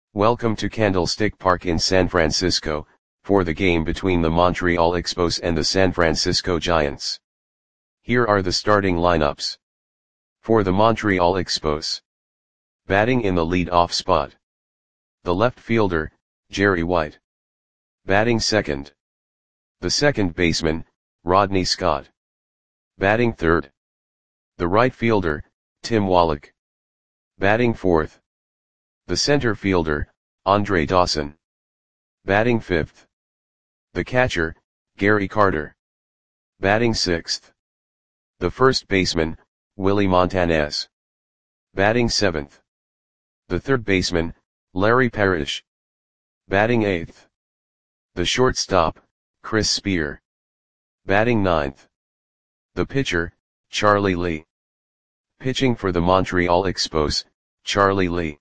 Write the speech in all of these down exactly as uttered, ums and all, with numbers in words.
Welcome to Candlestick Park in San Francisco, for the game between the Montreal Expos and the San Francisco Giants. Here are the starting lineups. For the Montreal Expos. Batting in the lead-off spot. The left fielder, Jerry White. Batting second. The second baseman, Rodney Scott. Batting third. The right fielder, Tim Wallach. Batting fourth. The center fielder, Andre Dawson. Batting fifth. The catcher, Gary Carter. Batting sixth. The first baseman, Willie Montanez. Batting seventh. The third baseman, Larry Parrish. Batting eighth. The shortstop, Chris Spear. Batting ninth. The pitcher, Charlie Lee. Pitching for the Montreal Expos, Charlie Lee.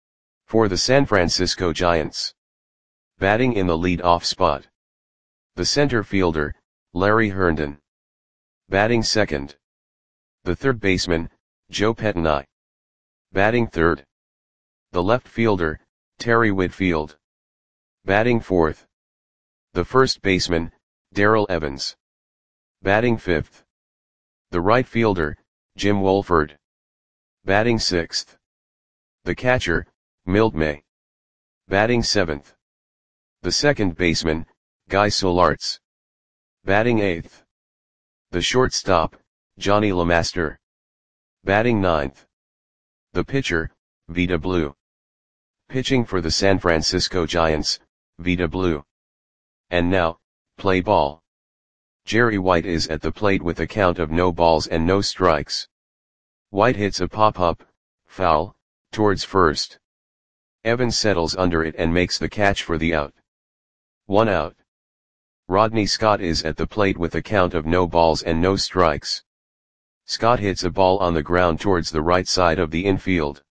For the San Francisco Giants. Batting in the lead-off spot. The center fielder, Larry Herndon. Batting second. The third baseman, Joe Pettenai. Batting third. The left fielder, Terry Whitfield. Batting fourth. The first baseman, Darrell Evans. Batting fifth. The right fielder, Jim Wolford. Batting sixth. The catcher, Milt May. Batting seventh. The second baseman, Guy Solarz. Batting eighth. The shortstop, Johnny LeMaster. Batting ninth. The pitcher, Vida Blue. Pitching for the San Francisco Giants, Vida Blue. And now, play ball. Jerry White is at the plate with a count of no balls and no strikes. White hits a pop-up, foul, towards first. Evans settles under it and makes the catch for the out. One out. Rodney Scott is at the plate with a count of no balls and no strikes. Scott hits a ball on the ground towards the right side of the infield.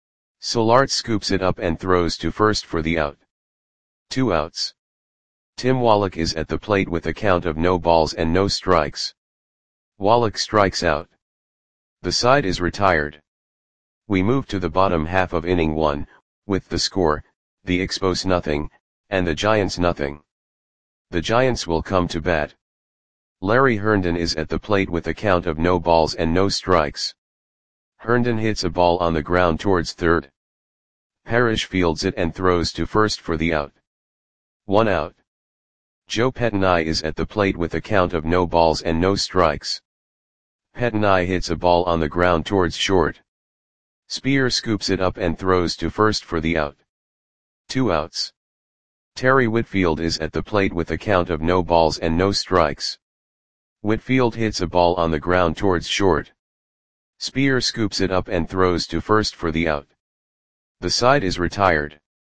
Solarz scoops it up and throws to first for the out. Two outs. Tim Wallach is at the plate with a count of no balls and no strikes. Wallach strikes out. The side is retired. We move to the bottom half of inning one, with the score, the Expos nothing, and the Giants nothing. The Giants will come to bat. Larry Herndon is at the plate with a count of no balls and no strikes. Herndon hits a ball on the ground towards third. Parrish fields it and throws to first for the out. One out. Joe Pettenai is at the plate with a count of no balls and no strikes. Pettenai hits a ball on the ground towards short. Spear scoops it up and throws to first for the out. Two outs. Terry Whitfield is at the plate with a count of no balls and no strikes. Whitfield hits a ball on the ground towards short. Spear scoops it up and throws to first for the out. The side is retired.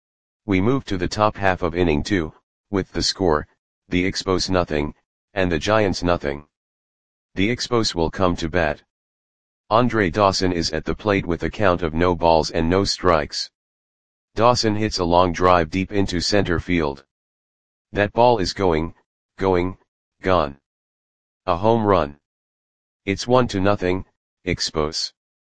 We move to the top half of inning two, with the score, the Expos nothing, and the Giants nothing. The Expos will come to bat. Andre Dawson is at the plate with a count of no balls and no strikes. Dawson hits a long drive deep into center field. That ball is going, going, gone. A home run. It's one to nothing, Expos.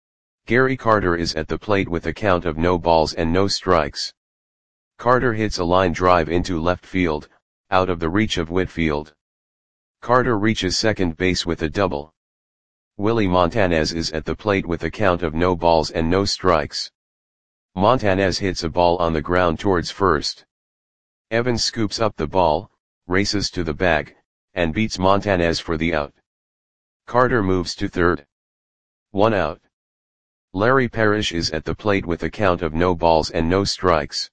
Gary Carter is at the plate with a count of no balls and no strikes. Carter hits a line drive into left field, out of the reach of Whitfield. Carter reaches second base with a double. Willie Montanez is at the plate with a count of no balls and no strikes. Montanez hits a ball on the ground towards first. Evans scoops up the ball, races to the bag, and beats Montanez for the out. Carter moves to third. One out. Larry Parrish is at the plate with a count of no balls and no strikes.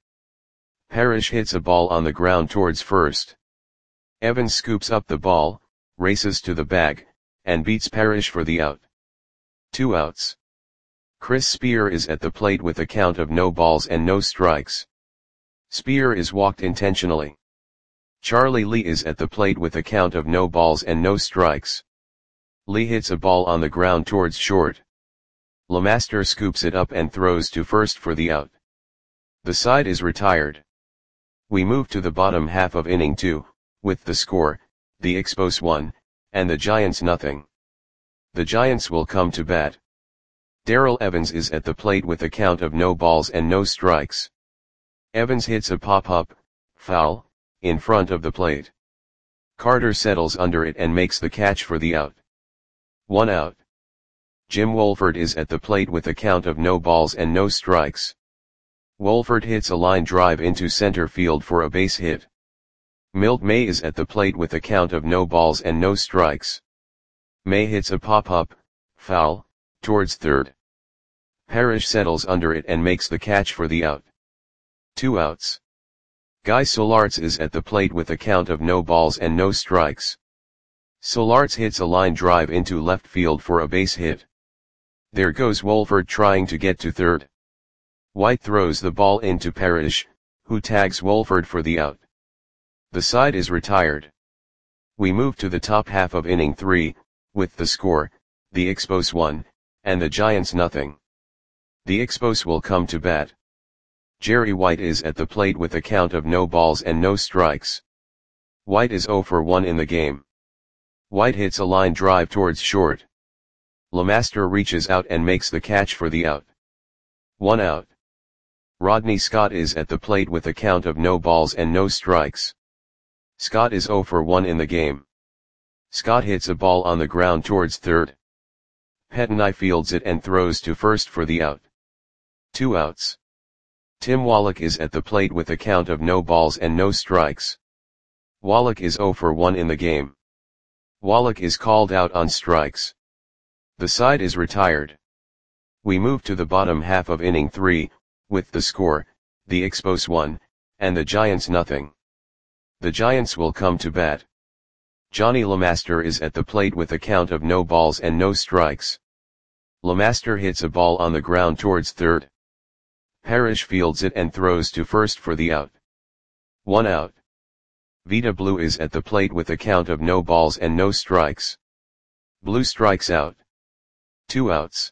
Parrish hits a ball on the ground towards first. Evans scoops up the ball, races to the bag, and beats Parrish for the out. Two outs. Chris Spear is at the plate with a count of no balls and no strikes. Spear is walked intentionally. Charlie Lee is at the plate with a count of no balls and no strikes. Lee hits a ball on the ground towards short. LeMaster scoops it up and throws to first for the out. The side is retired. We move to the bottom half of inning two, with the score, the Expos one, and the Giants nothing. The Giants will come to bat. Darrell Evans is at the plate with a count of no balls and no strikes. Evans hits a pop-up, foul, in front of the plate. Carter settles under it and makes the catch for the out. One out. Jim Wohlford is at the plate with a count of no balls and no strikes. Wohlford hits a line drive into center field for a base hit. Milt May is at the plate with a count of no balls and no strikes. May hits a pop-up, foul, towards third. Parrish settles under it and makes the catch for the out. Two outs. Guy Solarz is at the plate with a count of no balls and no strikes. Solarz hits a line drive into left field for a base hit. There goes Wohlford trying to get to third. White throws the ball into Parrish, who tags Wohlford for the out. The side is retired. We move to the top half of inning three, with the score, the Expos one, and the Giants nothing. The Expos will come to bat. Jerry White is at the plate with a count of no balls and no strikes. White is oh for one in the game. White hits a line drive towards short. LeMaster reaches out and makes the catch for the out. One out. Rodney Scott is at the plate with a count of no balls and no strikes. Scott is oh for one in the game. Scott hits a ball on the ground towards third. Pettenai fields it and throws to first for the out. Two outs. Tim Wallach is at the plate with a count of no balls and no strikes. Wallach is oh for one in the game. Wallach is called out on strikes. The side is retired. We move to the bottom half of inning three, with the score, the Expos one, and the Giants nothing. The Giants will come to bat. Johnny LeMaster is at the plate with a count of no balls and no strikes. LeMaster hits a ball on the ground towards third. Parrish fields it and throws to first for the out. One out. Vida Blue is at the plate with a count of no balls and no strikes. Blue strikes out. Two outs.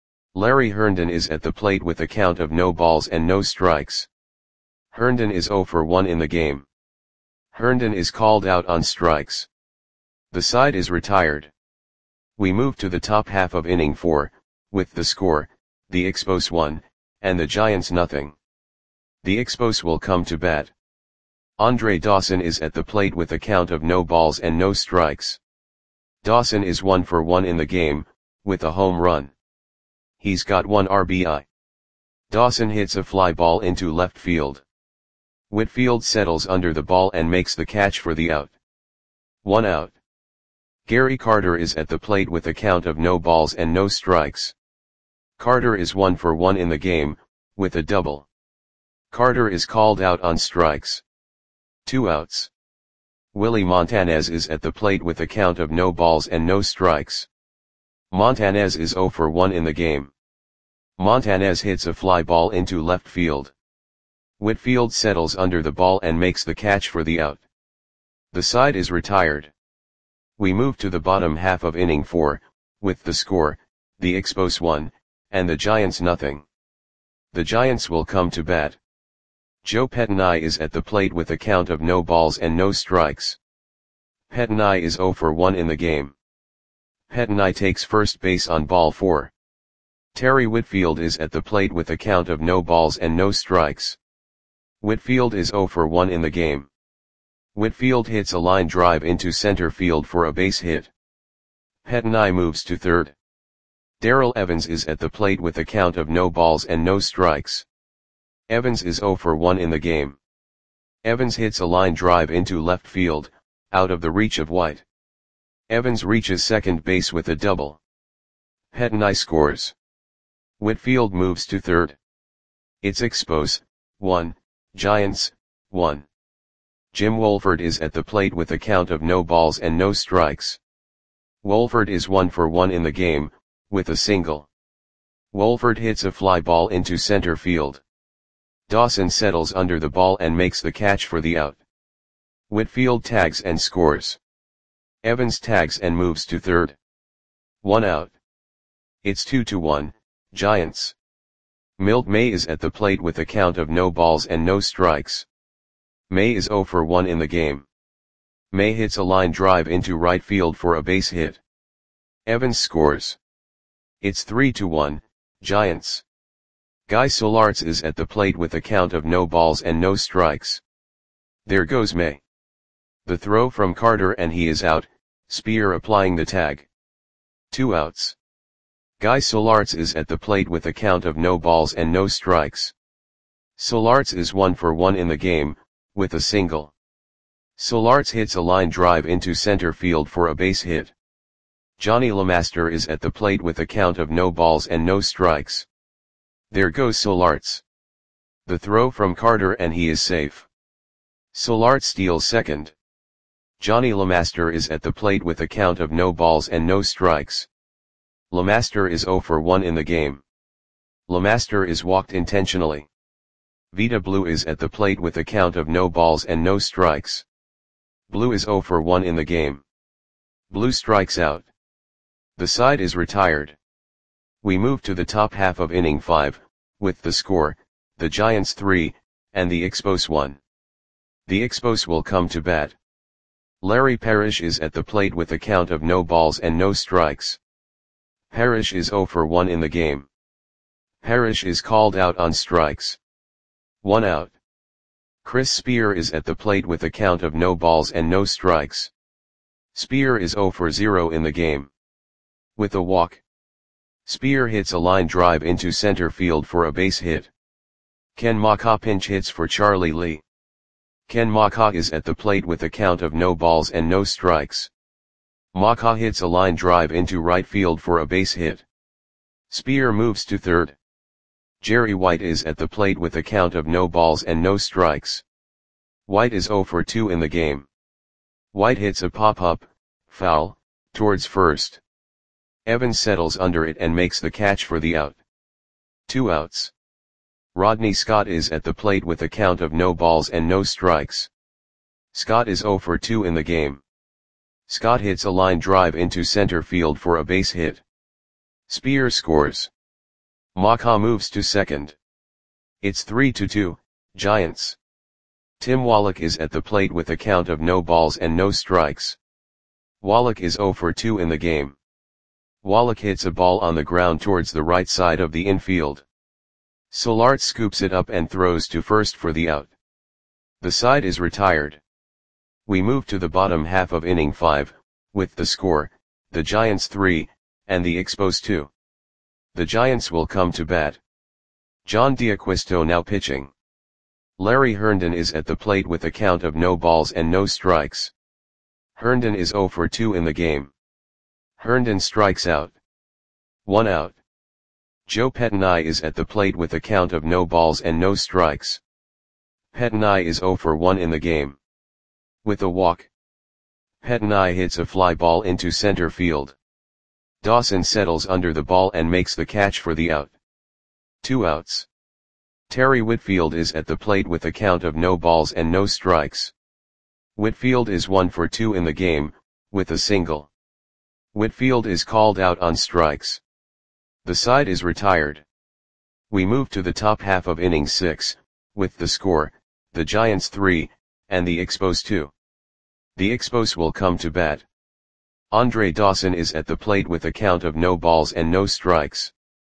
Larry Herndon is at the plate with a count of no balls and no strikes. Herndon is oh for one in the game. Herndon is called out on strikes. The side is retired. We move to the top half of inning four, with the score, the Expos one, and the Giants nothing. The Expos will come to bat. Andre Dawson is at the plate with a count of no balls and no strikes. Dawson is one for one in the game, with a home run. He's got one R B I. Dawson hits a fly ball into left field. Whitfield settles under the ball and makes the catch for the out. One out. Gary Carter is at the plate with a count of no balls and no strikes. Carter is one for one in the game, with a double. Carter is called out on strikes. Two outs. Willie Montanez is at the plate with a count of no balls and no strikes. Montanez is oh for one in the game. Montanez hits a fly ball into left field. Whitfield settles under the ball and makes the catch for the out. The side is retired. We move to the bottom half of inning four, with the score, the Expos one, and the Giants nothing. The Giants will come to bat. Joe Pettenai is at the plate with a count of no balls and no strikes. Pettenai is oh for one in the game. Pettenai takes first base on ball four. Terry Whitfield is at the plate with a count of no balls and no strikes. Whitfield is oh for one in the game. Whitfield hits a line drive into center field for a base hit. Pettenai moves to third. Darrell Evans is at the plate with a count of no balls and no strikes. Evans is oh for one in the game. Evans hits a line drive into left field, out of the reach of White. Evans reaches second base with a double. Pettenai scores. Whitfield moves to third. It's Expos, one, Giants, one. Jim Wohlford is at the plate with a count of no balls and no strikes. Wohlford is one for one in the game, with a single. Wohlford hits a fly ball into center field. Dawson settles under the ball and makes the catch for the out. Whitfield tags and scores. Evans tags and moves to third. One out. It's two to one, Giants. Milt May is at the plate with a count of no balls and no strikes. May is oh for one in the game. May hits a line drive into right field for a base hit. Evans scores. It's three to one, Giants. Guy Solarz is at the plate with a count of no balls and no strikes. There goes May. The throw from Carter and he is out, Spear applying the tag. Two outs. Guy Solarz is at the plate with a count of no balls and no strikes. Solarz is one for one in the game, with a single. Solarz hits a line drive into center field for a base hit. Johnny LeMaster is at the plate with a count of no balls and no strikes. There goes Solarz. The throw from Carter and he is safe. Solarz steals second. Johnny LeMaster is at the plate with a count of no balls and no strikes. LeMaster is zero for one in the game. LeMaster is walked intentionally. Vida Blue is at the plate with a count of no balls and no strikes. Blue is zero for one in the game. Blue strikes out. The side is retired. We move to the top half of inning five, with the score, the Giants three, and the Expos one. The Expos will come to bat. Larry Parrish is at the plate with a count of no balls and no strikes. Parrish is zero for one in the game. Parrish is called out on strikes. One out. Chris Spear is at the plate with a count of no balls and no strikes. Spear is zero for zero in the game. With a walk. Spear hits a line drive into center field for a base hit. Ken Macha pinch hits for Charlie Lee. Ken Macha is at the plate with a count of no balls and no strikes. Macha hits a line drive into right field for a base hit. Spear moves to third. Jerry White is at the plate with a count of no balls and no strikes. White is zero for two in the game. White hits a pop-up, foul, towards first. Evans settles under it and makes the catch for the out. Two outs. Rodney Scott is at the plate with a count of no balls and no strikes. Scott is zero for two in the game. Scott hits a line drive into center field for a base hit. Spear scores. Macha moves to second. It's three to two, Giants. Tim Wallach is at the plate with a count of no balls and no strikes. Wallach is zero for two in the game. Wallach hits a ball on the ground towards the right side of the infield. Solarz scoops it up and throws to first for the out. The side is retired. We move to the bottom half of inning five, with the score, the Giants three, and the Expos two. The Giants will come to bat. John D'Acquisto now pitching. Larry Herndon is at the plate with a count of no balls and no strikes. Herndon is zero for two in the game. Herndon strikes out. One out. Joe Pettinai is at the plate with a count of no balls and no strikes. Pettinai is zero for one in the game. With a walk. Pettinai hits a fly ball into center field. Dawson settles under the ball and makes the catch for the out. Two outs. Terry Whitfield is at the plate with a count of no balls and no strikes. Whitfield is one for two in the game, with a single. Whitfield is called out on strikes. The side is retired. We move to the top half of inning six, with the score, the Giants three, and the Expos two. The Expos will come to bat. Andre Dawson is at the plate with a count of no balls and no strikes.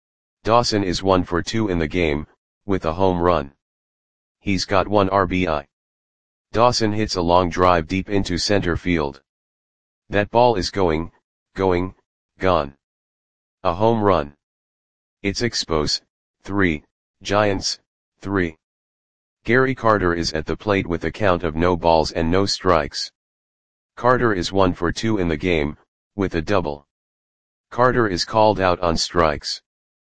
Dawson is one for two in the game, with a home run. He's got one R B I. Dawson hits a long drive deep into center field. That ball is going, going, gone. A home run. It's Expos, three, Giants, three. Gary Carter is at the plate with a count of no balls and no strikes. Carter is one for two in the game, with a double. Carter is called out on strikes.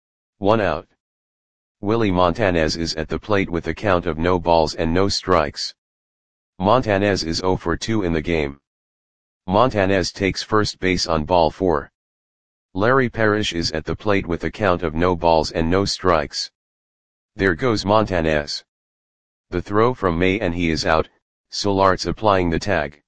One out. Willie Montanez is at the plate with a count of no balls and no strikes. Montanez is zero for two in the game. Montanez takes first base on ball four. Larry Parrish is at the plate with a count of no balls and no strikes. There goes Montanez. The throw from May and he is out, Solarz applying the tag.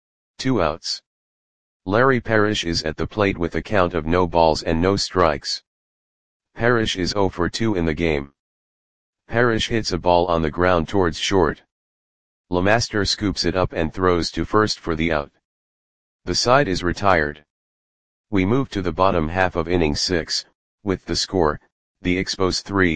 Two outs. Larry Parrish is at the plate with a count of no balls and no strikes. Parrish is zero for two in the game. Parrish hits a ball on the ground towards short. LeMaster scoops it up and throws to first for the out. The side is retired. We move to the bottom half of inning six, with the score, the Expos three,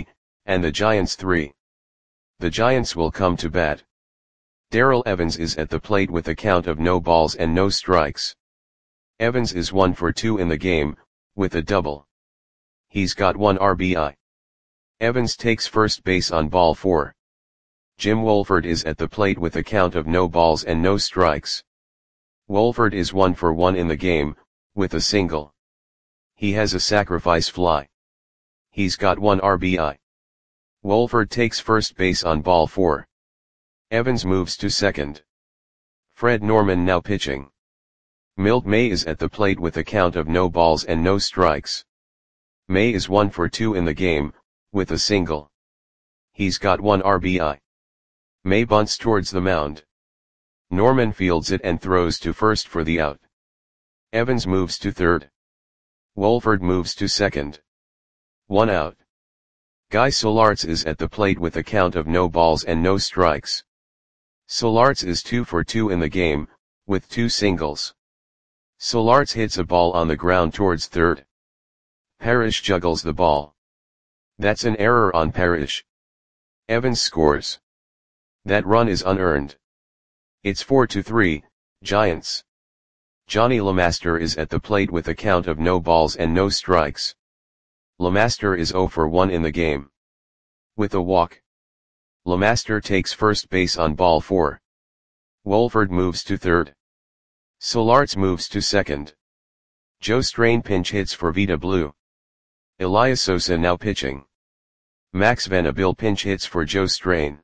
and the Giants three. The Giants will come to bat. Darrell Evans is at the plate with a count of no balls and no strikes. Evans is one for two in the game, with a double. He's got one R B I. Evans takes first base on ball four. Jim Wohlford is at the plate with a count of no balls and no strikes. Wohlford is one for one in the game, with a single. He has a sacrifice fly. He's got one R B I. Wohlford takes first base on ball four. Evans moves to second. Fred Norman now pitching. Milt May is at the plate with a count of no balls and no strikes. May is one for two in the game, with a single. He's got one R B I. May bunts towards the mound. Norman fields it and throws to first for the out. Evans moves to third. Wohlford moves to second. One out. Guy Solarz is at the plate with a count of no balls and no strikes. Solarz is two for two in the game, with two singles. Solarz hits a ball on the ground towards third. Parrish juggles the ball. That's an error on Parrish. Evans scores. That run is unearned. It's four to three, Giants. Johnny LeMaster is at the plate with a count of no balls and no strikes. LeMaster is zero for one in the game. With a walk. LeMaster takes first base on ball four. Wohlford moves to third. Solarz moves to second. Joe Strain pinch hits for Vita Blue. Elias Sosa now pitching. Max Vanderbilt pinch hits for Joe Strain.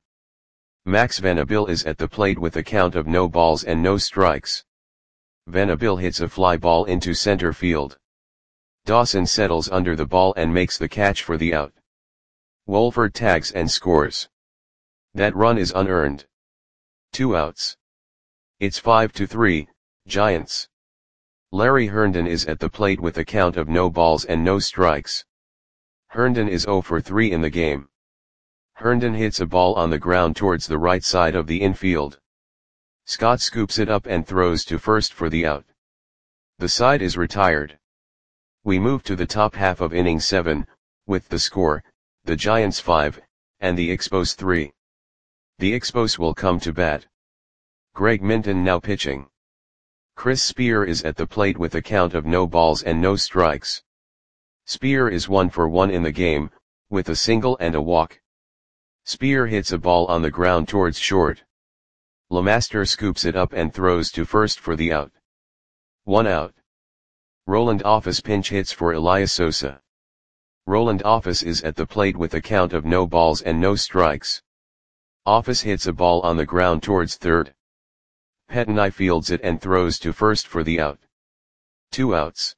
Max Vanderbilt is at the plate with a count of no balls and no strikes. Vanderbilt hits a fly ball into center field. Dawson settles under the ball and makes the catch for the out. Wohlford tags and scores. That run is unearned. Two outs. It's five to three, Giants. Larry Herndon is at the plate with a count of no balls and no strikes. Herndon is zero for three in the game. Herndon hits a ball on the ground towards the right side of the infield. Scott scoops it up and throws to first for the out. The side is retired. We move to the top half of inning seven, with the score, the Giants five, and the Expos three. The Expos will come to bat. Greg Minton now pitching. Chris Spear is at the plate with a count of no balls and no strikes. Spear is one for one in the game, with a single and a walk. Spear hits a ball on the ground towards short. LeMaster scoops it up and throws to first for the out. One out. Roland Office pinch hits for Elias Sosa. Roland Office is at the plate with a count of no balls and no strikes. Office hits a ball on the ground towards third. Pettenai fields it and throws to first for the out. Two outs.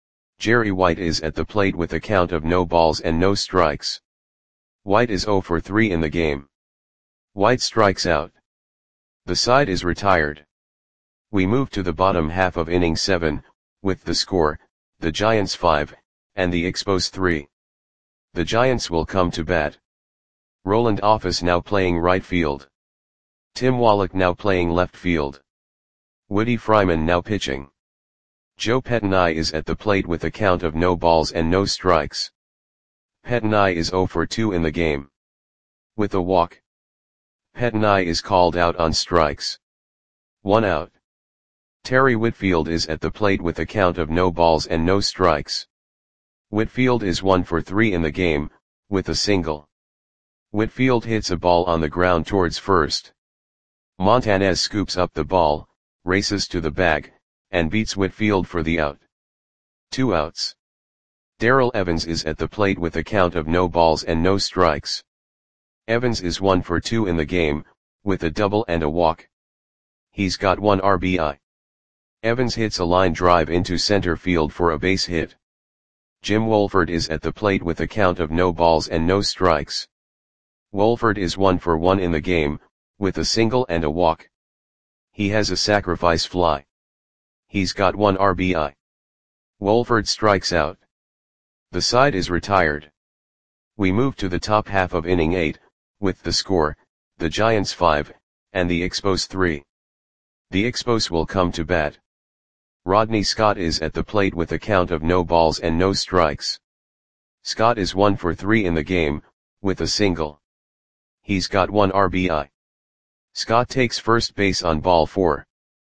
Jerry White is at the plate with a count of no balls and no strikes. White is zero for three in the game. White strikes out. The side is retired. We move to the bottom half of inning seven, with the score, the Giants five, and the Expos three. The Giants will come to bat. Roland Office now playing right field. Tim Wallach now playing left field. Woody Fryman now pitching. Joe Pettenai is at the plate with a count of no balls and no strikes. Pettenai is zero for two in the game. With a walk. Pettenai is called out on strikes. One out. Terry Whitfield is at the plate with a count of no balls and no strikes. Whitfield is one for three in the game, with a single. Whitfield hits a ball on the ground towards first. Montanez scoops up the ball, races to the bag, and beats Whitfield for the out. Two outs. Darrell Evans is at the plate with a count of no balls and no strikes. Evans is one for two in the game, with a double and a walk. He's got one R B I. Evans hits a line drive into center field for a base hit. Jim Wohlford is at the plate with a count of no balls and no strikes. Wohlford is one for one in the game, with a single and a walk. He has a sacrifice fly. He's got one R B I. Wohlford strikes out. The side is retired. We move to the top half of inning eight, with the score, the Giants five, and the Expos three. The Expos will come to bat. Rodney Scott is at the plate with a count of no balls and no strikes. Scott is one for three in the game, with a single. He's got one R B I. Scott takes first base on ball four.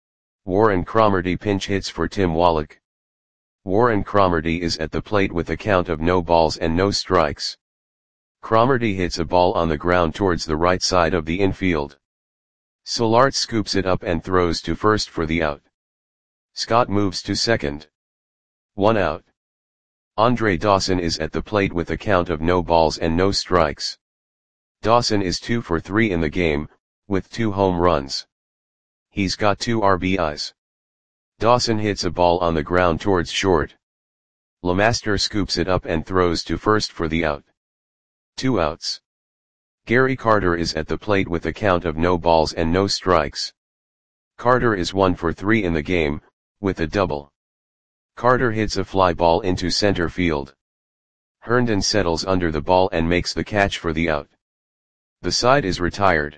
Warren Cromartie pinch hits for Tim Wallach. Warren Cromartie is at the plate with a count of no balls and no strikes. Cromartie hits a ball on the ground towards the right side of the infield. Solarte scoops it up and throws to first for the out. Scott moves to second. One out. Andre Dawson is at the plate with a count of no balls and no strikes. Dawson is two for three in the game, with two home runs. He's got two R B Is. Dawson hits a ball on the ground towards short. LeMaster scoops it up and throws to first for the out. Two outs. Gary Carter is at the plate with a count of no balls and no strikes. Carter is one for three in the game, with a double. Carter hits a fly ball into center field. Herndon settles under the ball and makes the catch for the out. The side is retired.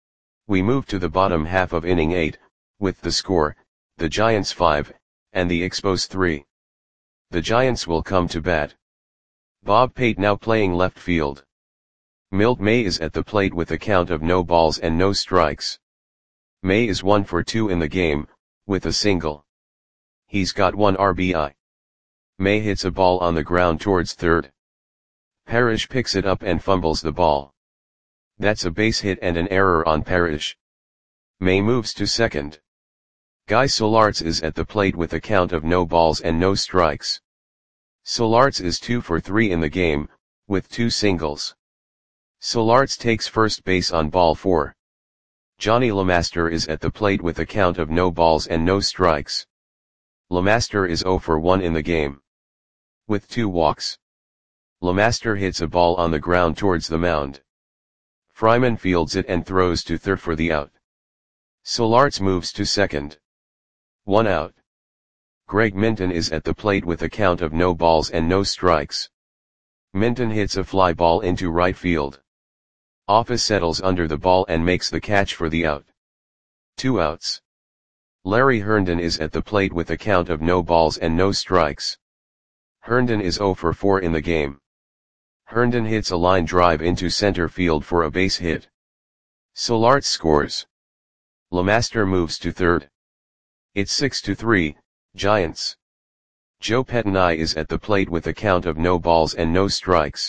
We move to the bottom half of inning eight, with the score, the Giants five, and the Expos three. The Giants will come to bat. Bob Pate now playing left field. Milt May is at the plate with a count of no balls and no strikes. May is one for two in the game, with a single. He's got one R B I. May hits a ball on the ground towards third. Parrish picks it up and fumbles the ball. That's a base hit and an error on Parrish. May moves to second. Guy Solarts is at the plate with a count of no balls and no strikes. Solarts is two for three in the game, with two singles. Solarts takes first base on ball four. Johnny LeMaster is at the plate with a count of no balls and no strikes. LeMaster is zero for one in the game, with two walks. LeMaster hits a ball on the ground towards the mound. Fryman fields it and throws to third for the out. Solarts moves to second. One out. Greg Minton is at the plate with a count of no balls and no strikes. Minton hits a fly ball into right field. Office settles under the ball and makes the catch for the out. Two outs. Larry Herndon is at the plate with a count of no balls and no strikes. Herndon is zero for four in the game. Herndon hits a line drive into center field for a base hit. Solarts scores. LeMaster moves to third. It's six to three, Giants. Joe Pettinai is at the plate with a count of no balls and no strikes.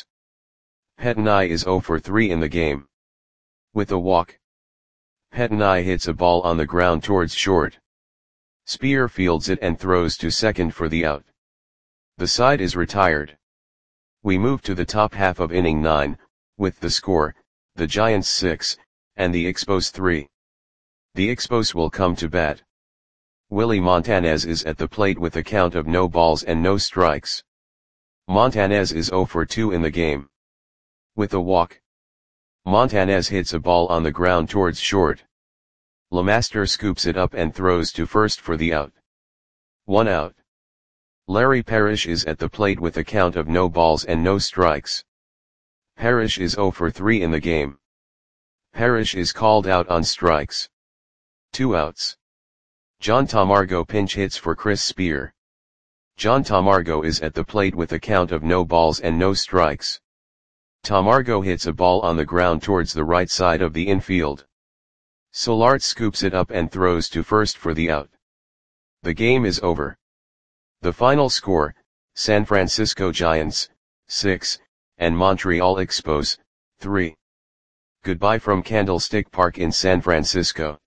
Pettinai is zero for three in the game, with a walk. Pettinai hits a ball on the ground towards short. Spear fields it and throws to second for the out. The side is retired. We move to the top half of inning nine, with the score, the Giants six, and the Expos three. The Expos will come to bat. Willie Montanez is at the plate with a count of no balls and no strikes. Montanez is zero for two in the game, with a walk. Montanez hits a ball on the ground towards short. LeMaster scoops it up and throws to first for the out. One out. Larry Parrish is at the plate with a count of no balls and no strikes. Parrish is zero for three in the game. Parrish is called out on strikes. Two outs. John Tamargo pinch hits for Chris Spear. John Tamargo is at the plate with a count of no balls and no strikes. Tamargo hits a ball on the ground towards the right side of the infield. Solarts scoops it up and throws to first for the out. The game is over. The final score, San Francisco Giants, six, and Montreal Expos, three. Goodbye from Candlestick Park in San Francisco.